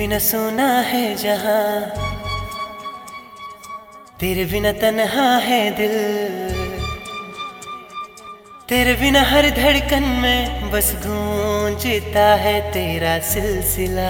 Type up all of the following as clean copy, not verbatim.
बिना सोना है जहां, तेरे बिना तन्हा है दिल, तेरे बिना हर धड़कन में बस गूंजता है तेरा सिलसिला।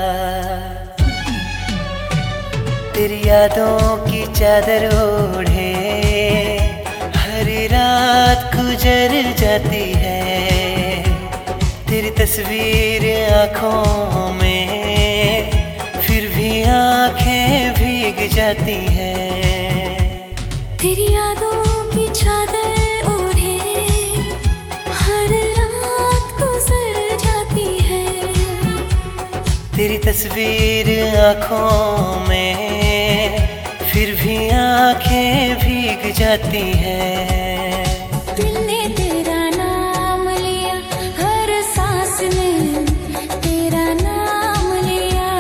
तेरी यादों की चादर ओढ़े हर रात गुजर जाती है, तेरी तस्वीर आँखों में फिर भी आँखें भीग जाती हैं। तेरी यादों की चादर ओढ़े हर रात गुजर जाती है, तेरी तस्वीर आँखों में फिर भी आँखें भीग जाती हैं। दिल ने तेरा नाम लिया हर सांस में, तेरा नाम लिया।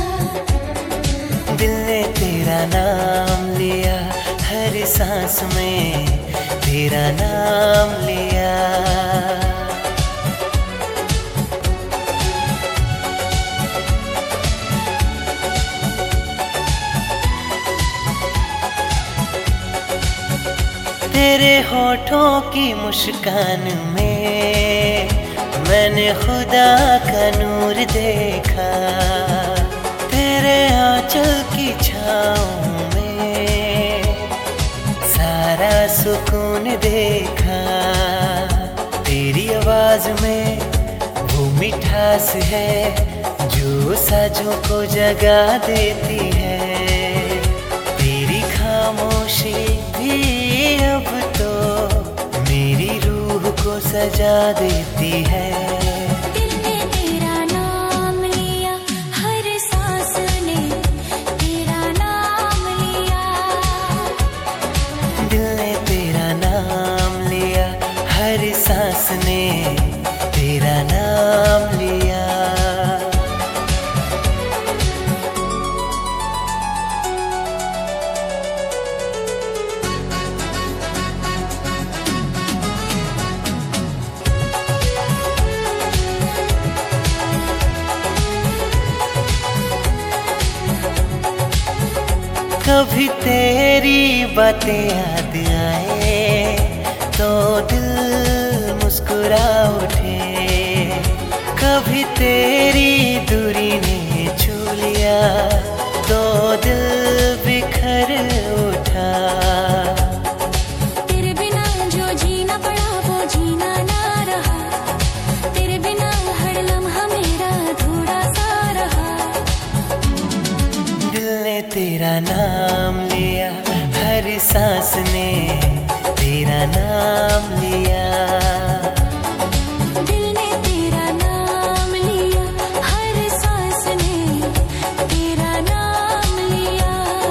दिल ने तेरा नाम लिया हर सांस में, तेरा नाम लिया। तेरे होठों की मुस्कान में मैंने खुदा का नूर देखा, तेरे आंचल की छाँव में सारा सुकून देखा। तेरी आवाज में वो मिठास है जो साजों को जगा देती है, तेरी खामोशी भी अब तो मेरी रूह को सजा देती है। दिल ने तेरा नाम लिया हर सांस ने, तेरा नाम लिया। दिल ने तेरा नाम लिया हर सांस ने, तेरा नाम लिया। कभी तेरी बातें याद आए तो दिल मुस्कुरा उठे, कभी तेरी दूरी ने छू लिया तो दिल बिखर उठा। तेरे बिना जो जीना पड़ा वो जीना ना रहा, तेरे बिना हर लम्हा मेरा थोड़ा सा रहा। दिल ने तेरा नाम लिया हर सांस ने, तेरा नाम लिया। दिल ने तेरा नाम लिया हर सांस ने, तेरा नाम लिया।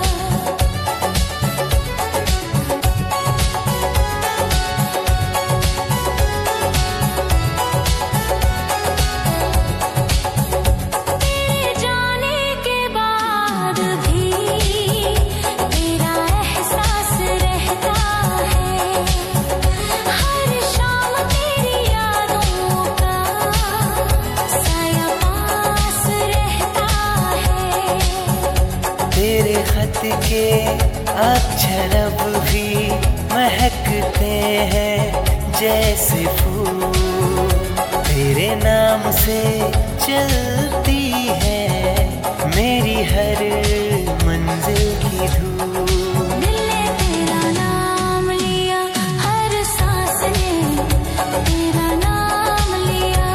तेरे जाने के बाद भी तेरा एहसास रहता है, हर शाम तेरी यादों का साया पास रहता है। तेरे खत के अक्षर अब भी महकते हैं जैसे फूल, तेरे नाम से चलती है मेरी हर मंजिल की धूल। दिल ने तेरा नाम लिया हर सांस ने, तेरा नाम लिया।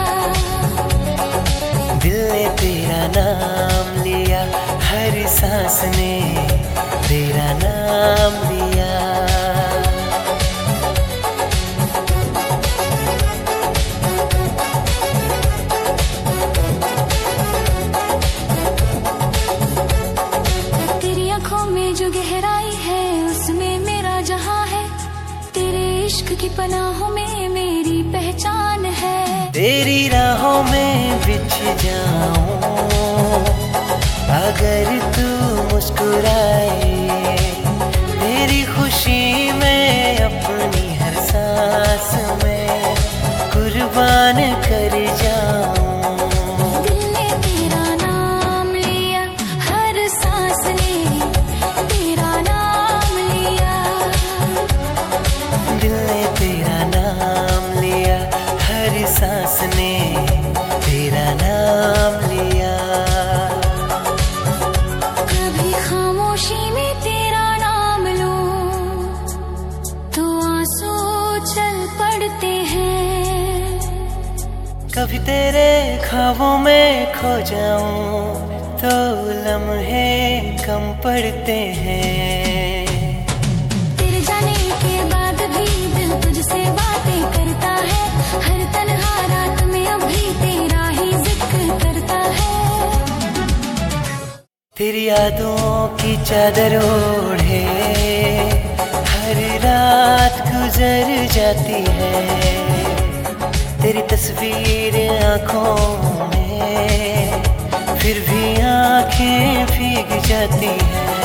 दिल ने तेरा नाम लिया हर सांस ने, तेरा नाम लिया। तेरी आँखों में जो गहराई है उसमें मेरा जहां है, तेरे इश्क की पनाहों में मेरी पहचान है। तेरी राहों में बिछ जाऊं अगर तू मुस्कुराए, तेरी खुशी में अपनी हर सांस में कुर्बान कर जाऊं। दिल ने तेरा नाम लिया कभी तेरे ख्वाबों में खो जाऊं तो लम्हे कम पड़ते हैं। तेरे जाने के बाद भी दिल तुझसे बातें करता है, हर तन्हा रात में अभी तेरा ही जिक्र करता है। तेरी यादों की चादर ओढ़े हर रात गुजर जाती है, तेरी तस्वीर आंखों में फिर भी आंखें भीग जाती हैं।